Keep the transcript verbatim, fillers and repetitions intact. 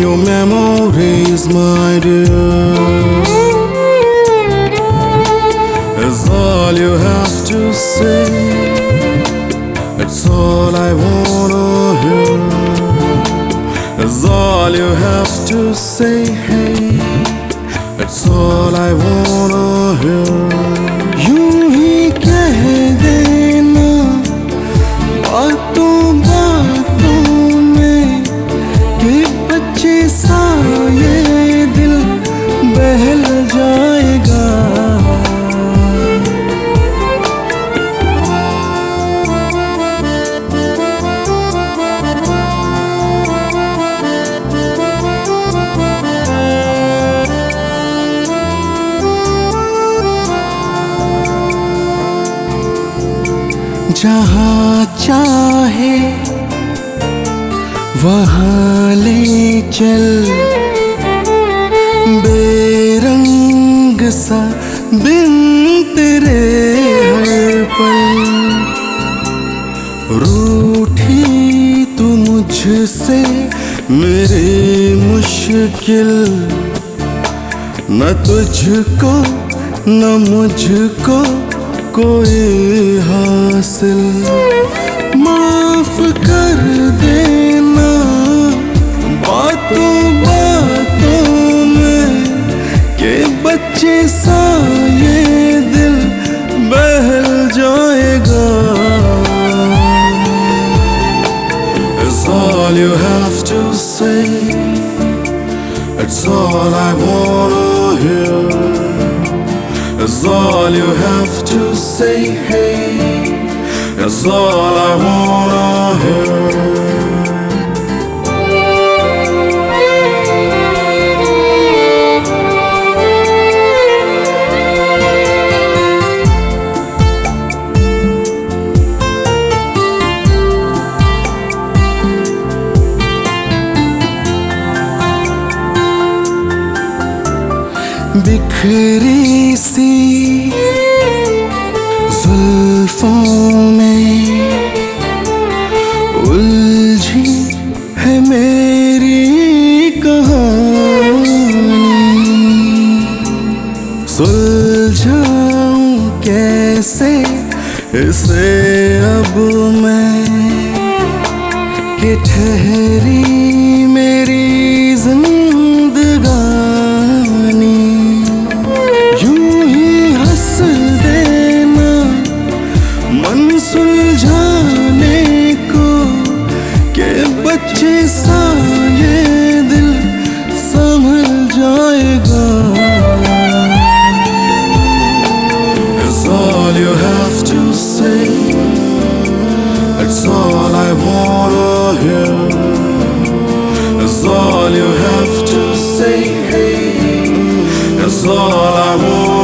your memories, my dear, is all you have to say. It's all I wanna hear. It's all you have to say. Hey, it's all I wanna hear. यूं ही कह देना बातों बातों में कि बच्चे सा ये दिल बहल जाएगा. जहाँ चाहे वहाँ ले चल, बेरंग सा बिन तेरे हर पल. रूठी तू मुझसे मेरी मुश्किल, न तुझको न मुझको कोई हासिल. माफ कर देना बातों बातों में कि बच्चे सा ये दिल बहल जाएगा. It's all you have to say. It's all I wanna hear. It's all you have to say. Hey, it's all I wanna hear. बिखरी सी जुल्फों में उलझी है मेरी कहानी. सुलझाऊं कैसे इसे अब मैं कि ठहरी मेरी जिंदगानी. सुलझाने को के बच्चे सा ये दिल संभल जाएगा. It's all you have to say. It's all I wanna hear. It's all you have to say. It's all I want.